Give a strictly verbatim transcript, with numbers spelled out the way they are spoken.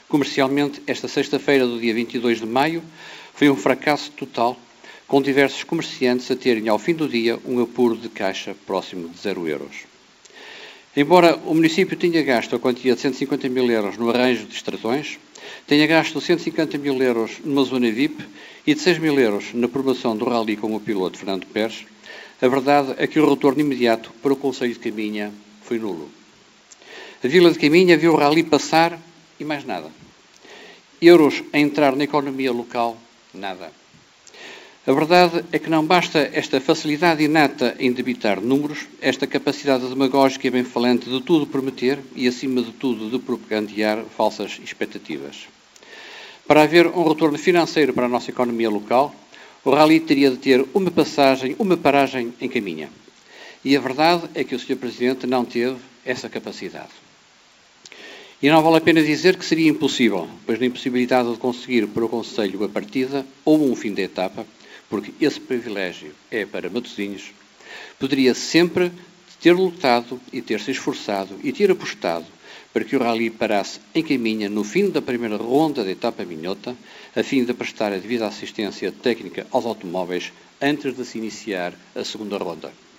Comercialmente, esta sexta-feira do dia vinte e dois de maio foi um fracasso total, com diversos comerciantes a terem ao fim do dia um apuro de caixa próximo de zero euros. Embora o município tenha gasto a quantia de cento e cinquenta mil euros no arranjo de extrações, tenha gasto cento e cinquenta mil euros numa zona V I P e de seis mil euros na promoção do rally com o piloto Fernando Pérez, a verdade é que o retorno imediato para o concelho de Caminha foi nulo. A vila de Caminha viu o rally passar e mais nada. Euros a entrar na economia local, nada. A verdade é que não basta esta facilidade inata em debitar números, esta capacidade demagógica e bem-falante de tudo prometer e, acima de tudo, de propagandear falsas expectativas. Para haver um retorno financeiro para a nossa economia local, o rally teria de ter uma passagem, uma paragem em Caminha. E a verdade é que o senhor Presidente não teve essa capacidade. E não vale a pena dizer que seria impossível, pois na impossibilidade de conseguir para o Conselho a partida ou um fim de etapa, porque esse privilégio é para Matosinhos, poderia sempre ter lutado e ter-se esforçado e ter apostado para que o rally parasse em Caminha no fim da primeira ronda da etapa minhota, a fim de prestar a devida assistência técnica aos automóveis antes de se iniciar a segunda ronda.